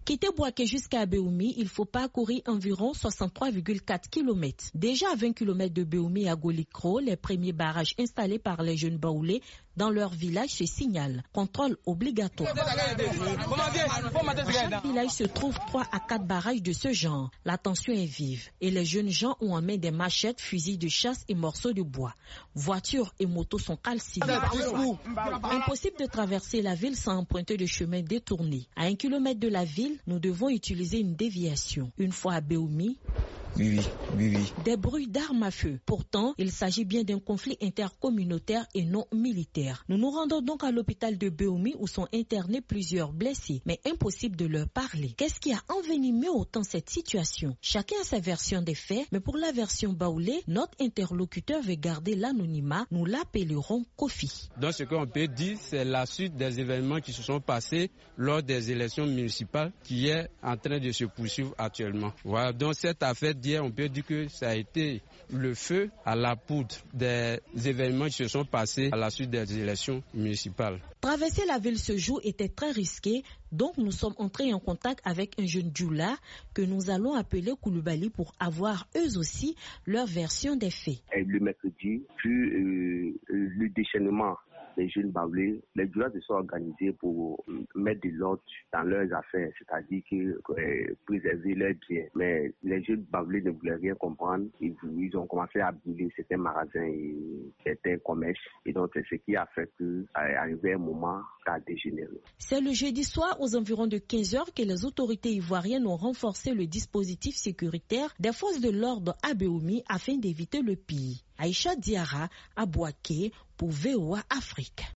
Quitter Bouaké jusqu'à Béoumi, il faut parcourir environ 63,4 km. Déjà à 20 km de Béoumi et à Golikro, les premiers barrages installés par les jeunes Baoulés dans leur village se signalent. Contrôle obligatoire. Dans chaque village se trouvent 3 à 4 barrages de ce genre. La tension est vive et les jeunes gens ont en main des machettes, fusils de chasse et morceaux de bois. Voitures et motos sont calcinées. Impossible de traverser la ville sans emprunter de chemin détourné. À 1 kilomètre de la ville, nous devons utiliser une déviation. Une fois à Béoumi, Oui. des bruits d'armes à feu. Pourtant, il s'agit bien d'un conflit intercommunautaire et non militaire. Nous nous rendons donc à l'hôpital de Béoumi où sont internés plusieurs blessés, mais impossible de leur parler. Qu'est-ce qui a envenimé autant cette situation? Chacun a sa version des faits, mais pour la version baoulée, notre interlocuteur veut garder l'anonymat. Nous l'appellerons Kofi. Donc ce qu'on peut dire, c'est la suite des événements qui se sont passés lors des élections municipales qui est en train de se poursuivre actuellement. Voilà, donc cette affaire d'hier, on peut dire que ça a été le feu à la poudre des événements qui se sont passés à la suite des élections municipales. Traverser la ville ce jour était très risqué, donc nous sommes entrés en contact avec un jeune Djoula que nous allons appeler Koulibaly pour avoir eux aussi leur version des faits. Le mercredi, puis le déchaînement des jeunes Baoulés, les Djoulas se sont organisés pour mettre de l'ordre dans leurs affaires, c'est-à-dire que préserver leurs biens. Mais les jeunes Baoulés ne voulaient rien comprendre. Ils ont commencé à brûler certains magasins et certains commerces. Et donc, c'est ce qui a fait qu'arrivé un moment, ça a dégénéré. C'est le jeudi soir, aux environs de 15h, que les autorités ivoiriennes ont renforcé le dispositif sécuritaire des forces de l'ordre à Béoumi afin d'éviter le pire. Aïcha Diarra à Bouaké pour VOA Afrique.